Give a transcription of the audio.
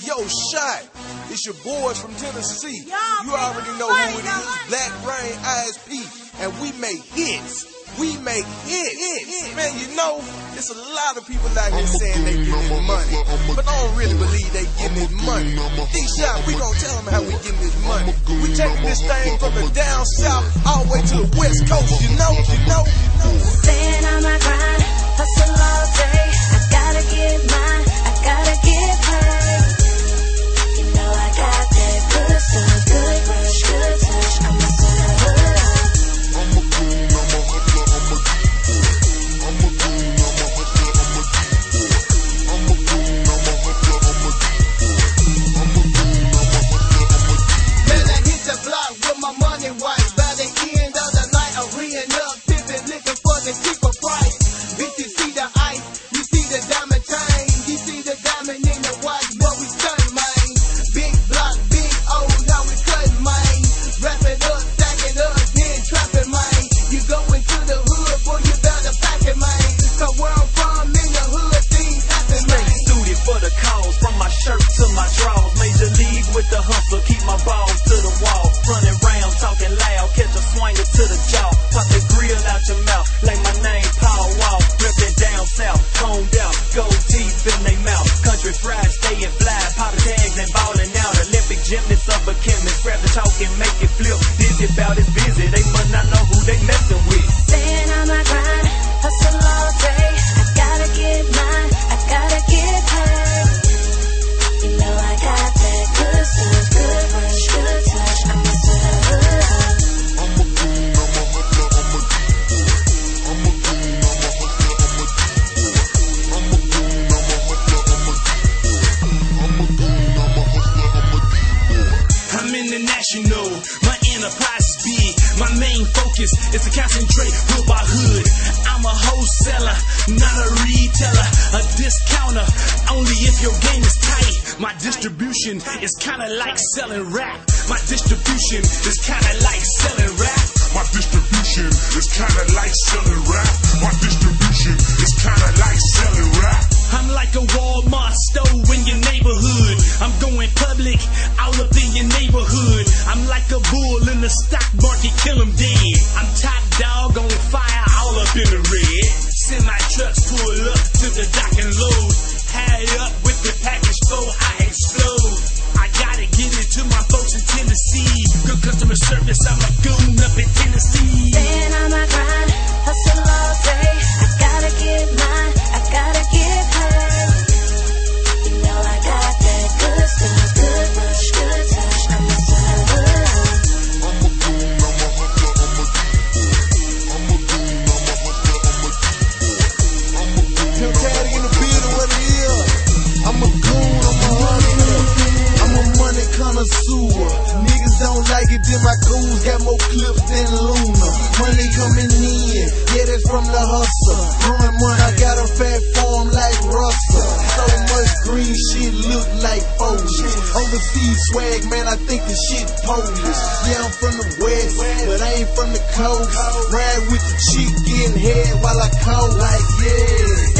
Yo, Shot, it's your boys from Tennessee. You already know who it is, Black Brain ISP, and we make hits. We make hits. Man, you know, it's a lot of people out here saying they getting this money, but I don't really believe they getting this money. D-Shot, we gonna tell them how we getting this money. We taking this thing from the down south all the way to the west coast, you know. Staying on my grind, hustle all day. I gotta get mine, I gotta get paid. You know I got that good stuff, good rush, good touch. I'm a server. Man, I hit the block with my money white. By the end of the night, I'm reeing up, pimping, looking for the cheaper price. Bitch, you see the ice, you see the diamond chain, you see the diamond in the watch, but we stunning, man. Big block, big O, now we cutting, man. Wrap it up, stack it up, then trap it, man. You go into the hood, boy, you better pack it, man. Cause where I'm from, in the hood, things happen, man. Stay suited for the cause, from my shirt to my drawers. Major league with the hustle, keep my balls to the wall. Running round, talking loud, catch a swinger to the jaw. Pop the grill out your mouth, like my name Paul Wall. Ripping down south, combed out, go deep in they mouth. Country fried, staying fly, powder tags and balling out. Olympic gymnast of a chemist, grab the chalk and make it flip. Dizzy about it busy, they must not know who they messing with. Staying on my grind, hustle all day. I gotta get mine, I gotta get paid. You know I got that good stuff, good rush, good touch. I'm a server. I'm international, my enterprise is big. My main focus is to concentrate hood by hood. I'm a wholesaler, not a retailer, a discounter, only if your game is tight. My distribution is kinda like selling rap. My distribution is kinda like selling rap. My distribution is kinda like selling rap. My distribution is kinda like selling rap. I'm like a Walmart store in your neighborhood. I'm going public, all up in your neighborhood. I'm like a bull in the stock market, kill 'em dead. I'm top dog on fire, all up in the red. Semi trucks pull up to the dock and load. High up with the package before I explode. I gotta get it to my folks in Tennessee. Good customer service, I'm a goon up in Tennessee. Staying on my grind, hustle all day. I gotta get mine, I gotta get paid. You know I got that good stuff, good rush, good touch. I'm a server. Pimp Daddy in the building, what it is. I'm a goon, I'm a hustler. I'm a money connoisseur. Niggas don't like it, then my goons got more clips than Luna. Money coming in, yeah, that's from the hustle. Growing money, I got a fat form like Russell. So much green shit look like foliage. Overseas swag, man, I think the shit Polish. Yeah, I'm from the west, but I ain't from the coast. Ride with the chick, getting head while I cold like, yeah.